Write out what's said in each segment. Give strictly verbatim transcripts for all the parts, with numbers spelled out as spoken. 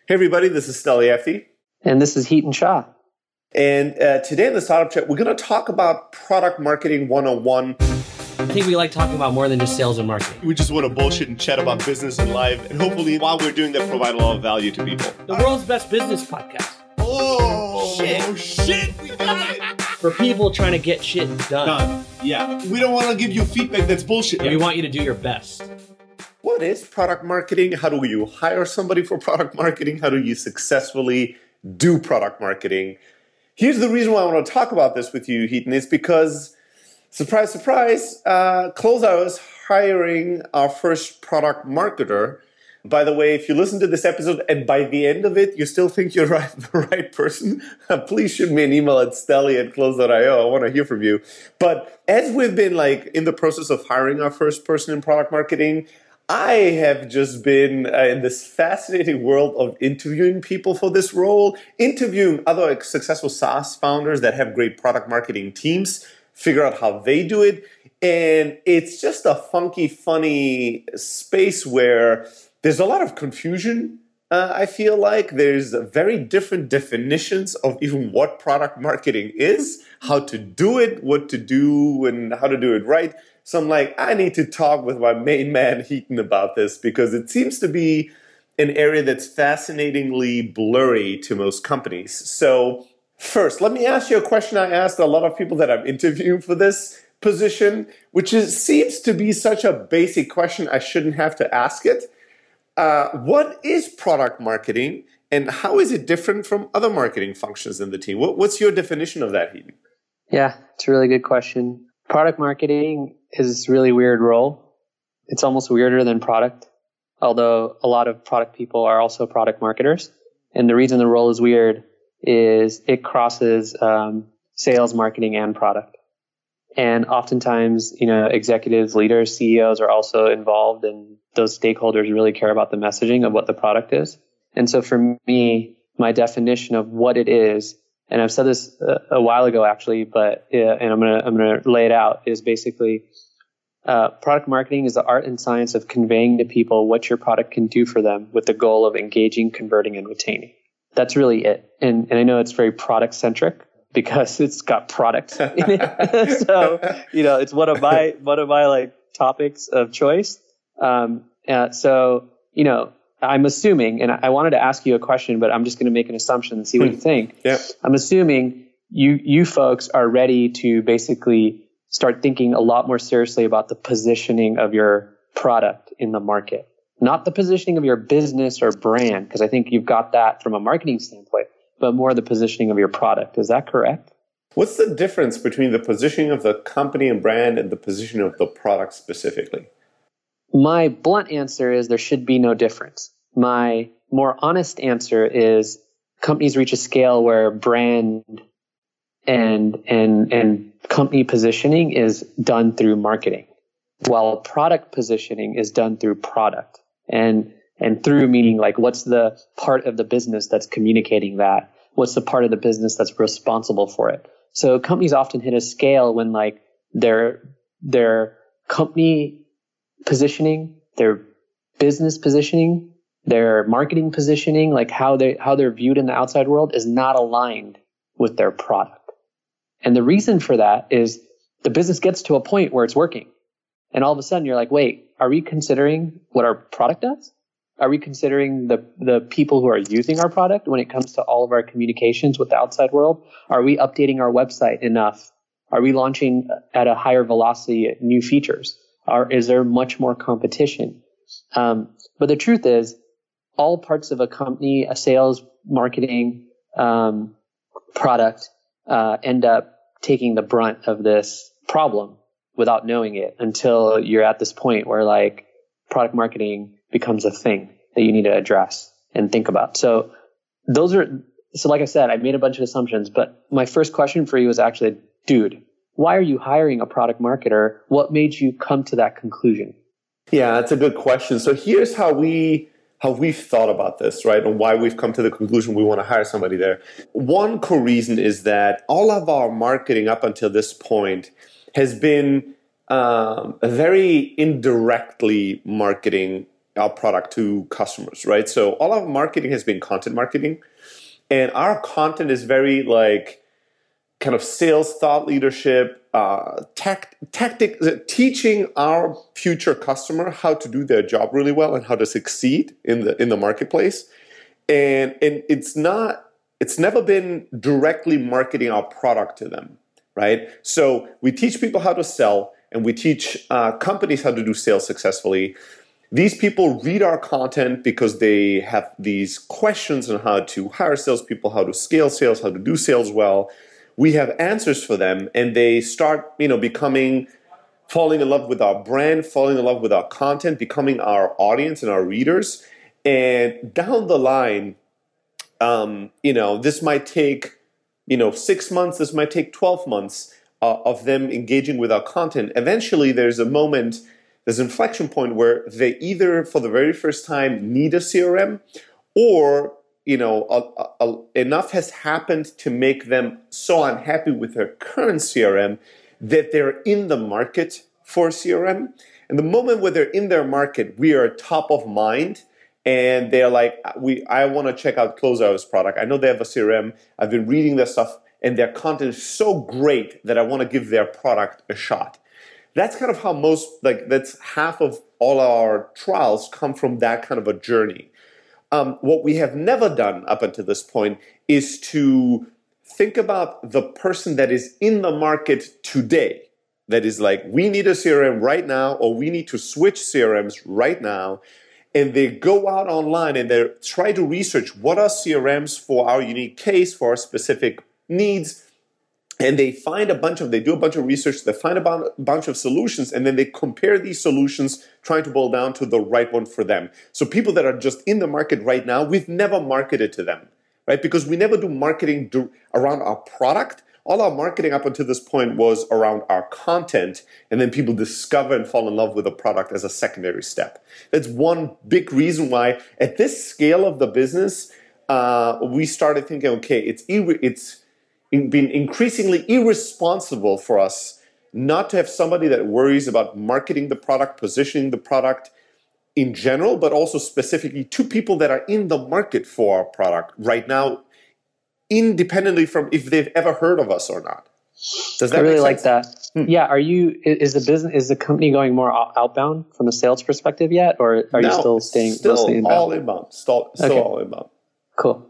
Hey everybody, this is Steli Efti. And this is Hiten Shah. And uh, today in the Startup Chat, we're going to talk about Product Marketing one oh one. I think we like talking about more than just sales and marketing. We just want to bullshit and chat about business and life. And hopefully, while we're doing that, provide a lot of value to people. The world's best business podcast. Oh, shit. Oh, shit. We got it. For people trying to get shit done. Done. Yeah. We don't want to give you feedback that's bullshit. Yeah, we want you to do your best. What is product marketing? How do you hire somebody for product marketing? How do you successfully do product marketing? Here's the reason why I want to talk about this with you, Hiten, is because, surprise, surprise, uh, Closeout is hiring our first product marketer. By the way, if you listen to this episode and by the end of it, you still think you're right, the right person, please shoot me an email at steli at close dot io. I want to hear from you. But as we've been like in the process of hiring our first person in product marketing, I have just been uh, in this fascinating world of interviewing people for this role, interviewing other like, successful SaaS founders that have great product marketing teams, figure out how they do it. And it's just a funky, funny space where there's a lot of confusion. Uh, I feel like there's very different definitions of even what product marketing is, how to do it, what to do, and how to do it right. So I'm like, I need to talk with my main man, Hiten, about this because it seems to be an area that's fascinatingly blurry to most companies. So first, let me ask you a question I asked a lot of people that I'm interviewing for this position, which is seems to be such a basic question I shouldn't have to ask it. Uh, what is product marketing and how is it different from other marketing functions in the team? What, what's your definition of that, Hiten? Yeah, it's a really good question. Product marketing is this really weird role. It's almost weirder than product, although a lot of product people are also product marketers. And the reason the role is weird is it crosses um, sales, marketing, and product. And oftentimes, you know, executives, leaders, C E Os are also involved, and those stakeholders really care about the messaging of what the product is. And so for me, my definition of what it is, and I've said this a, a while ago actually, but uh, and I'm gonna I'm gonna lay it out, is basically uh, product marketing is the art and science of conveying to people what your product can do for them with the goal of engaging, converting, and retaining. That's really it. And and I know it's very product centric because it's got product in it. So you know, it's one of my one of my like topics of choice. Um, uh, so you know. I'm assuming, and I wanted to ask you a question, but I'm just going to make an assumption and see what you think. Yeah. I'm assuming you you folks are ready to basically start thinking a lot more seriously about the positioning of your product in the market, not the positioning of your business or brand, because I think you've got that from a marketing standpoint, but more the positioning of your product. Is that correct? What's the difference between the positioning of the company and brand and the positioning of the product specifically? My blunt answer is there should be no difference. My more honest answer is companies reach a scale where brand and and and company positioning is done through marketing, while product positioning is done through product. And and through meaning like what's the part of the business that's communicating that? What's the part of the business that's responsible for it? So companies often hit a scale when like their their company positioning, their business positioning, their marketing positioning, like how they how they're viewed in the outside world is not aligned with their product. And the reason for that is the business gets to a point where it's working. And all of a sudden you're like, wait, are we considering what our product does? Are we considering the the people who are using our product when it comes to all of our communications with the outside world? Are we updating our website enough? Are we launching at a higher velocity new features? Or is there much more competition? Um, but the truth is, all parts of a company, a sales, marketing, um, product, uh, end up taking the brunt of this problem without knowing it until you're at this point where like product marketing becomes a thing that you need to address and think about. So those are, so like I said, I made a bunch of assumptions, but my first question for you is actually, dude, why are you hiring a product marketer? What made you come to that conclusion? Yeah, that's a good question. So here's how we how we've thought about this, right? And why we've come to the conclusion we want to hire somebody there. One core reason is that all of our marketing up until this point has been um, very indirectly marketing our product to customers, right? So all our marketing has been content marketing, and our content is very like kind of sales, thought leadership, uh, tact, tactic, teaching our future customer how to do their job really well and how to succeed in the in the marketplace. And and it's not, it's never been directly marketing our product to them, right? So we teach people how to sell, and we teach uh, companies how to do sales successfully. These people read our content because they have these questions on how to hire salespeople, how to scale sales, how to do sales well. We have answers for them, and they start, you know, becoming, falling in love with our brand, falling in love with our content, becoming our audience and our readers. And down the line, um, you know, this might take, you know, six months, this might take twelve months uh, of them engaging with our content. Eventually, there's a moment, there's an inflection point where they either, for the very first time, need a C R M, or you know, a, a, enough has happened to make them so unhappy with their current C R M that they're in the market for C R M. And the moment where they're in their market, we are top of mind, and they're like, "We, I want to check out Closeout's product. I know they have a C R M. I've been reading their stuff, and their content is so great that I want to give their product a shot." That's kind of how most, like, that's half of all our trials come from that kind of a journey. Um, what we have never done up until this point is to think about the person that is in the market today. That is like, we need a C R M right now, or we need to switch C R Ms right now. And they go out online and they try to research what are C R Ms for our unique case, for our specific needs. And they find a bunch of, they do a bunch of research, they find a bunch of solutions, and then they compare these solutions, trying to boil down to the right one for them. So people that are just in the market right now, we've never marketed to them, right? Because we never do marketing do, around our product. All our marketing up until this point was around our content, and then people discover and fall in love with the product as a secondary step. That's one big reason why at this scale of the business, uh, we started thinking, okay, it's it's been increasingly irresponsible for us not to have somebody that worries about marketing the product, positioning the product in general, but also specifically to people that are in the market for our product right now, independently from if they've ever heard of us or not. Does that I really make sense? like that. Hmm. Yeah. Are you, is the business, is the company going more outbound from a sales perspective yet? Or are no, you still staying still mostly inbound? all inbound, still, still okay. all inbound. Cool.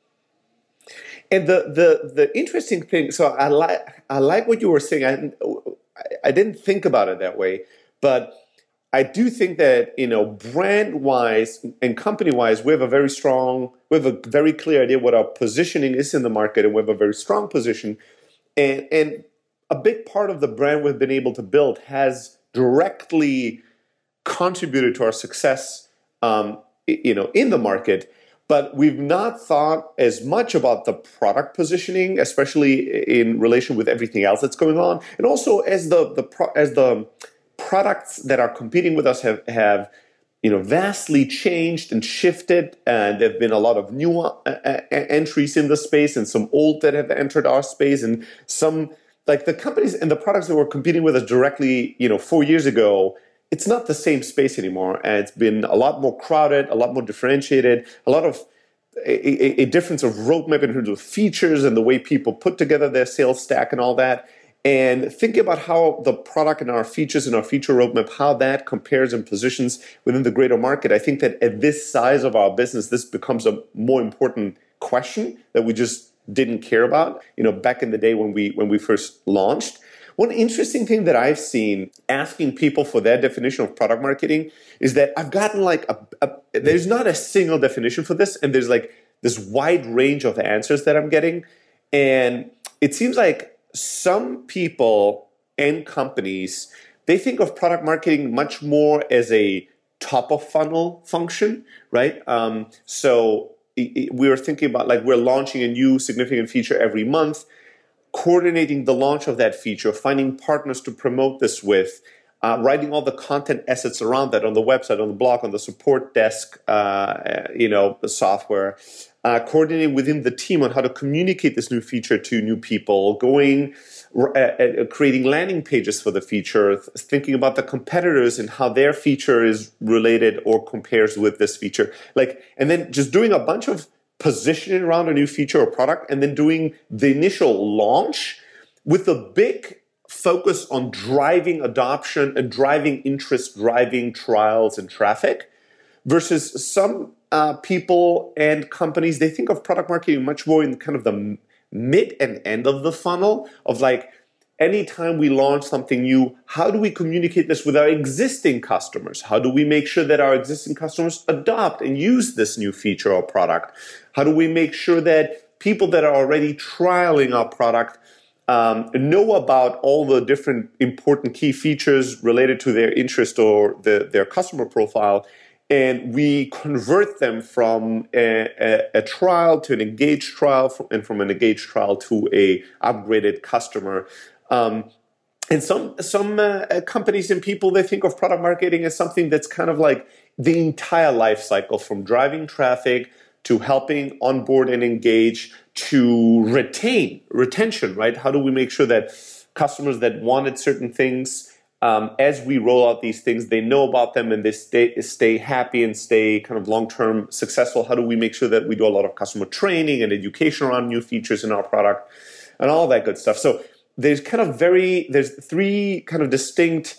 And the, the, the interesting thing, so I like, I like what you were saying. I, I didn't think about it that way, but I do think that, you know, brand-wise and company-wise, we have a very strong, we have a very clear idea what our positioning is in the market, and we have a very strong position. And, and a big part of the brand we've been able to build has directly contributed to our success, um, you know, in the market. But we've not thought as much about the product positioning, especially in relation with everything else that's going on, and also as the the pro, as the products that are competing with us have have you know vastly changed and shifted, and there've been a lot of new uh, entries in the space, and some old that have entered our space, and some like the companies and the products that were competing with us directly, you know, four years ago. It's not the same space anymore, and it's been a lot more crowded, a lot more differentiated, a lot of a, a difference of roadmap in terms of features and the way people put together their sales stack and all that. And thinking about how the product and our features and our feature roadmap, how that compares and positions within the greater market. I think that at this size of our business, this becomes a more important question that we just didn't care about, you know, back in the day when we when we first launched. One interesting thing that I've seen asking people for their definition of product marketing is that I've gotten like a, a there's not a single definition for this, and there's like this wide range of answers that I'm getting. And it seems like some people and companies, they think of product marketing much more as a top of funnel function, right? Um, so it, it, we're thinking about like we're launching a new significant feature every month, coordinating the launch of that feature, finding partners to promote this with, uh, writing all the content assets around that on the website, on the blog, on the support desk, uh, you know, the software, uh, coordinating within the team on how to communicate this new feature to new people, going, uh, uh, creating landing pages for the feature, th- thinking about the competitors and how their feature is related or compares with this feature, like, and then just doing a bunch of positioning around a new feature or product, and then doing the initial launch with a big focus on driving adoption and driving interest, driving trials and traffic, versus some uh, people and companies, they think of product marketing much more in kind of the mid and end of the funnel of like, anytime we launch something new, how do we communicate this with our existing customers? How do we make sure that our existing customers adopt and use this new feature or product? How do we make sure that people that are already trialing our product um, know about all the different important key features related to their interest or the, their customer profile, and we convert them from a, a, a trial to an engaged trial, and from an engaged trial to a upgraded customer. Um, and some some uh, companies and people, they think of product marketing as something that's kind of like the entire life cycle, from driving traffic to helping onboard and engage to retain, retention, right? How do we make sure that customers that wanted certain things, um, as we roll out these things, they know about them and they stay, stay happy and stay kind of long-term successful? How do we make sure that we do a lot of customer training and education around new features in our product and all that good stuff? So there's kind of very, there's three kind of distinct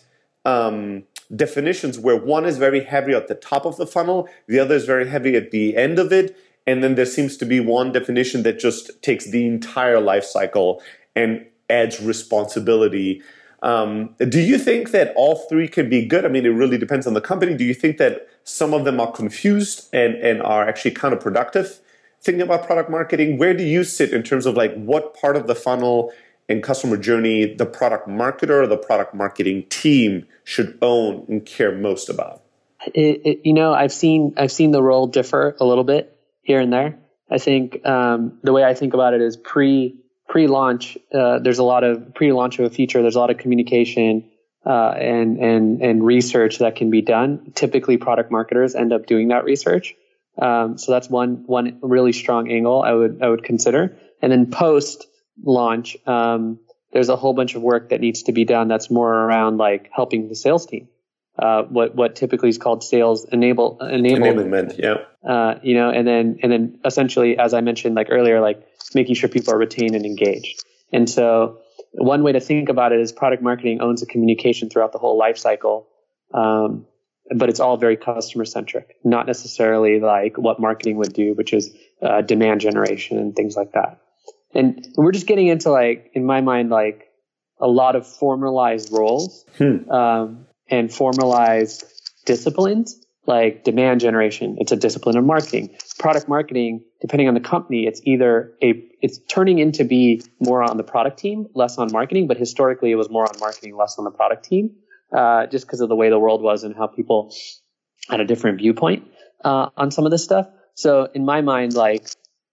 um, definitions, where one is very heavy at the top of the funnel, the other is very heavy at the end of it, and then there seems to be one definition that just takes the entire life cycle and adds responsibility. Um, do you think that all three can be good? I mean, it really depends on the company. Do you think that some of them are confused and, and are actually counterproductive thinking about product marketing? Where do you sit in terms of like what part of the funnel and customer journey the product marketer or the product marketing team should own and care most about? It, it, you know, I've seen I've seen the role differ a little bit here and there. I think um, the way I think about it is pre pre-launch. Uh, there's a lot of pre-launch of a feature. There's a lot of communication uh, and and and research that can be done. Typically, product marketers end up doing that research. Um, so that's one one really strong angle I would I would consider. And then post launch, um, there's a whole bunch of work that needs to be done that's more around like helping the sales team. Uh, what what typically is called sales enable enablement. Enablement, yeah. Uh, you know, and then and then essentially, as I mentioned like earlier, like making sure people are retained and engaged. And so one way to think about it is product marketing owns a communication throughout the whole life cycle. Um, but it's all very customer centric, not necessarily like what marketing would do, which is uh, demand generation and things like that. And we're just getting into like, in my mind, like a lot of formalized roles hmm. um, and formalized disciplines, like demand generation. It's a discipline of marketing. Product marketing, depending on the company, it's either a, it's turning into be more on the product team, less on marketing, but historically it was more on marketing, less on the product team, uh, just because of the way the world was and how people had a different viewpoint uh, on some of this stuff. So in my mind, like,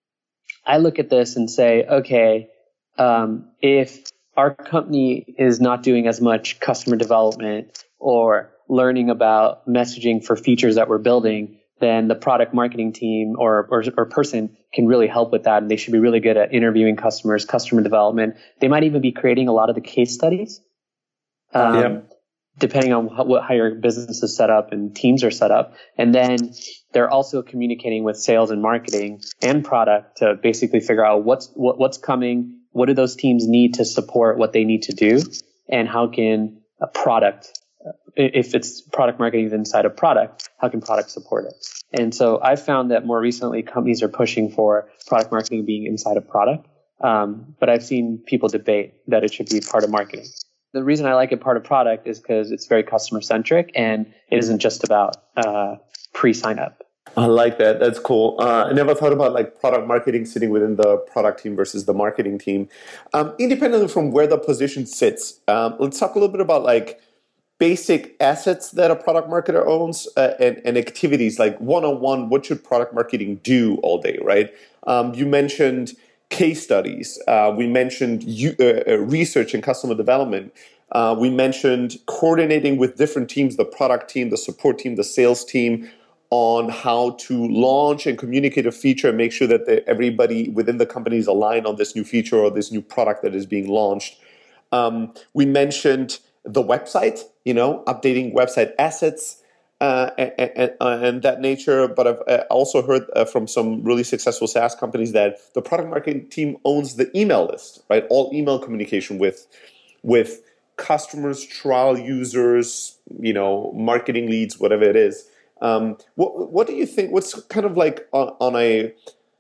I look at this and say, okay, um, if our company is not doing as much customer development or learning about messaging for features that we're building, then the product marketing team or, or, or person can really help with that. And they should be really good at interviewing customers, customer development. They might even be creating a lot of the case studies, um, yeah. depending on how, what, how your business is set up and teams are set up. And then they're also communicating with sales and marketing and product to basically figure out what's what, what's coming, what do those teams need to support what they need to do, and how can a product, if it's product marketing inside a product, how can product support it? And so I've found that more recently companies are pushing for product marketing being inside a product, um, but I've seen people debate that it should be part of marketing. The reason I like it part of product is because it's very customer centric and it isn't just about uh, pre-sign up. I like that. That's cool. Uh, I never thought about like product marketing sitting within the product team versus the marketing team. Um, independently from where the position sits, um, let's talk a little bit about like basic assets that a product marketer owns uh, and, and activities like one-on-one. What should product marketing do all day, right? Um, you mentioned case studies. Uh, we mentioned you, uh, research and customer development. Uh, we mentioned coordinating with different teams, the product team, the support team, the sales team, on how to launch and communicate a feature and make sure that the, everybody within the company is aligned on this new feature or this new product that is being launched. Um, we mentioned the website, you know, updating website assets uh, and, and, and that nature. But I've also heard uh, from some really successful SaaS companies that the product marketing team owns the email list, right? All email communication with with customers, trial users, you know, marketing leads, whatever it is. Um, what what do you think? What's kind of like on, on a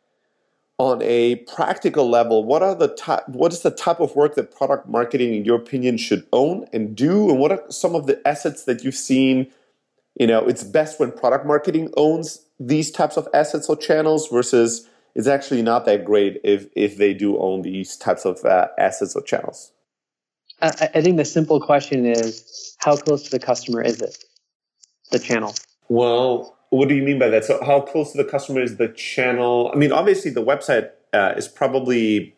on a practical level? What are the type? What is the type of work that product marketing, in your opinion, should own and do? And what are some of the assets that you've seen? You know, it's best when product marketing owns these types of assets or channels versus it's actually not that great if if they do own these types of uh, assets or channels. I, I think the simple question is, how close to the customer is it, the channel? Well, what do you mean by that? So how close to the customer is the channel? I mean, obviously the website uh, is probably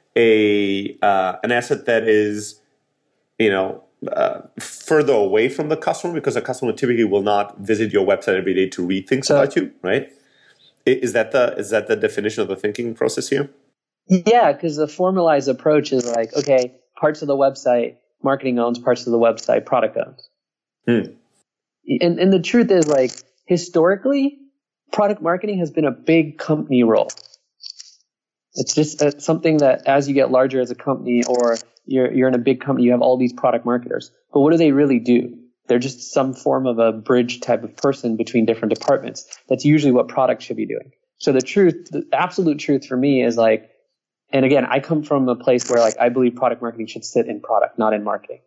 a uh, an asset that is, you know, uh, further away from the customer because a customer typically will not visit your website every day to read things so, about you, right? Is that the is that the definition of the thinking process here? Yeah, because the formalized approach is like, okay, parts of the website, marketing owns, parts of the website, product owns. Hmm. And and the truth is, like, historically, product marketing has been a big company role. It's just uh, something that as you get larger as a company or you're you're in a big company, you have all these product marketers. But what do they really do? They're just some form of a bridge type of person between different departments. That's usually what product should be doing. So the truth, the absolute truth for me is like, and again, I come from a place where like I believe product marketing should sit in product, not in marketing.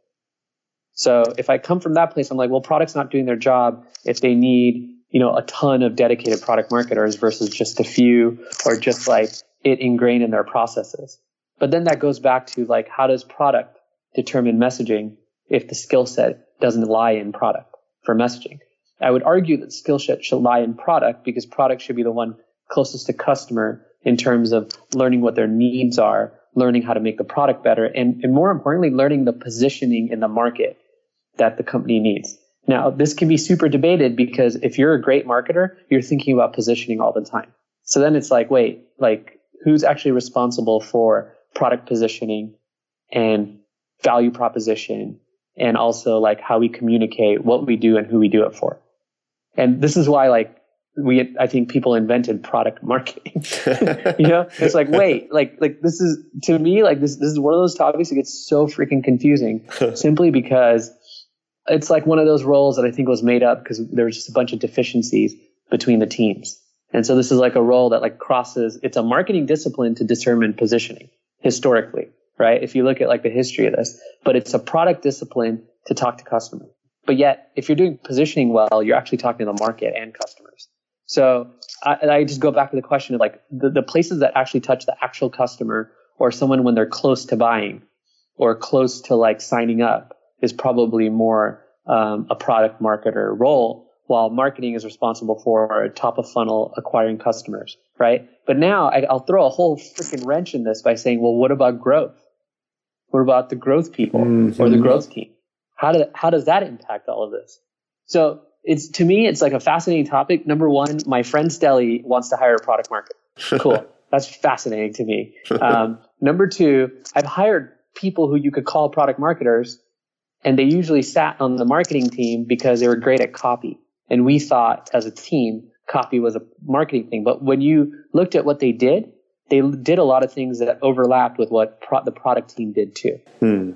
So if I come from that place, I'm like, well, product's not doing their job if they need, you know, a ton of dedicated product marketers versus just a few or just like it ingrained in their processes. But then that goes back to like, how does product determine messaging if the skill set doesn't lie in product for messaging? I would argue that skill set should lie in product because product should be the one closest to customer in terms of learning what their needs are, learning how to make the product better, and, and more importantly, learning the positioning in the market that the company needs. Now, this can be super debated because if you're a great marketer, you're thinking about positioning all the time. So then it's like, wait, like who's actually responsible for product positioning and value proposition and also like how we communicate what we do and who we do it for? And this is why like we, I think people invented product marketing. You know, it's like, wait, like, like this is to me, like this, this is one of those topics that gets so freaking confusing simply because it's like one of those roles that I think was made up because there was just a bunch of deficiencies between the teams. And so this is like a role that like crosses, it's a marketing discipline to determine positioning historically, right? If you look at like the history of this, but it's a product discipline to talk to customers. But yet if you're doing positioning well, you're actually talking to the market and customers. So I, I just go back to the question of like the, the places that actually touch the actual customer or someone when they're close to buying or close to like signing up is probably more um, a product marketer role, while marketing is responsible for top of funnel acquiring customers, right? But now I, I'll throw a whole freaking wrench in this by saying, well, what about growth? What about the growth people mm-hmm. or the growth team? How do how does that impact all of this? So it's to me, it's like a fascinating topic. Number one, my friend Stelly wants to hire a product marketer. Cool, that's fascinating to me. Um, number two, I've hired people who you could call product marketers. And they usually sat on the marketing team because they were great at copy. And we thought as a team, copy was a marketing thing. But when you looked at what they did, they did a lot of things that overlapped with what pro- the product team did too. Hmm.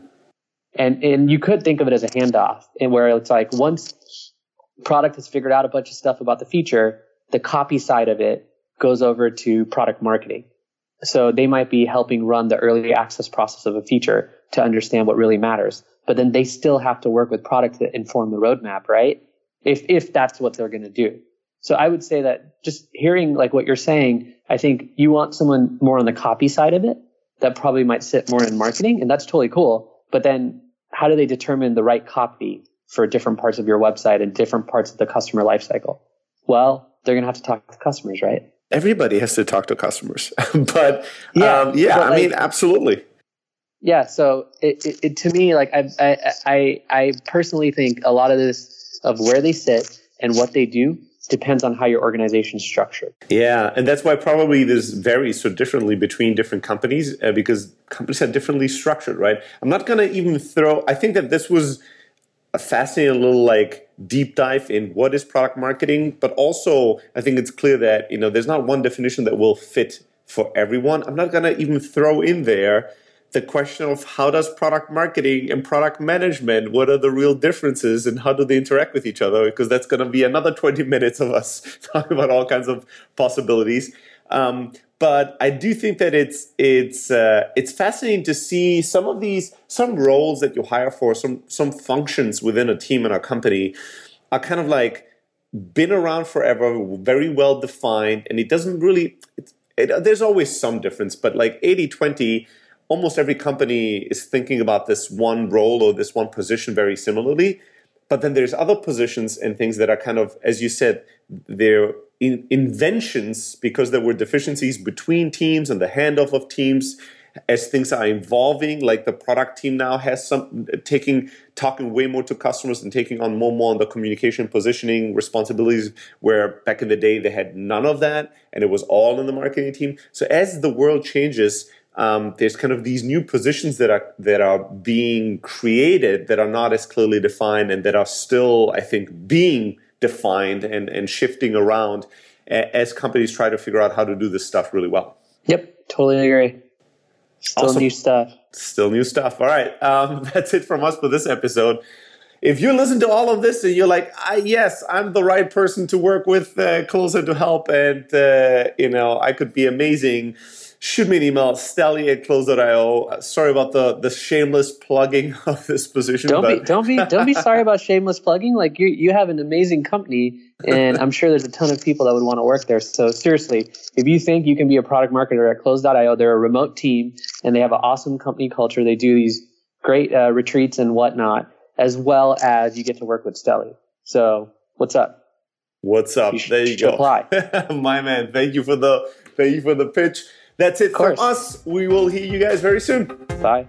And and you could think of it as a handoff, and where it's like once product has figured out a bunch of stuff about the feature, the copy side of it goes over to product marketing. So they might be helping run the early access process of a feature to understand what really matters. But then they still have to work with product to inform the roadmap, right? If if that's what they're going to do. So I would say that just hearing like what you're saying, I think you want someone more on the copy side of it that probably might sit more in marketing, and that's totally cool. But then how do they determine the right copy for different parts of your website and different parts of the customer lifecycle? Well, they're going to have to talk to customers, right? Everybody has to talk to customers. but yeah, um, yeah but I like, mean, absolutely. Yeah. So it, it, it to me, like I, I, I, I personally think a lot of this of where they sit and what they do depends on how your organization's structured. Yeah, and that's why probably this varies so differently between different companies uh, because companies are differently structured, right? I'm not going to even throw, I think that this was a fascinating little like deep dive in what is product marketing, but also I think it's clear that, you know, there's not one definition that will fit for everyone. I'm not going to even throw in there the question of how does product marketing and product management, what are the real differences and how do they interact with each other? Because that's going to be another twenty minutes of us talking about all kinds of possibilities. Um, but I do think that it's it's uh, it's fascinating to see some of these, some roles that you hire for, some some functions within a team in a company are kind of like been around forever, very well defined, and it doesn't really, it, it, there's always some difference, but like eighty twenty, almost every company is thinking about this one role or this one position very similarly. But then there's other positions and things that are kind of, as you said, they're in inventions because there were deficiencies between teams and the handoff of teams as things are evolving. Like the product team now has some taking, talking way more to customers and taking on more and more on the communication positioning responsibilities, where back in the day they had none of that and it was all in the marketing team. So as the world changes, Um, there's kind of these new positions that are that are being created that are not as clearly defined and that are still, I think, being defined and, and shifting around as companies try to figure out how to do this stuff really well. Yep, totally agree. Still awesome. New stuff. Still new stuff. All right, um, that's it from us for this episode. If you listen to all of this and you're like, I, yes, I'm the right person to work with, uh, Closer to help, and uh, you know, I could be amazing, shoot me an email, Stelly at close dot io. Sorry about the the shameless plugging of this position. Don't but be don't be don't be sorry about shameless plugging. Like you you have an amazing company, and I'm sure there's a ton of people that would want to work there. So seriously, if you think you can be a product marketer at close dot io, they're a remote team and they have an awesome company culture. They do these great uh, retreats and whatnot, as well as you get to work with Stelly. So what's up? What's up? You there you go. Apply. My man, thank you for the thank you for the pitch. That's it from us. We will hear you guys very soon. Bye.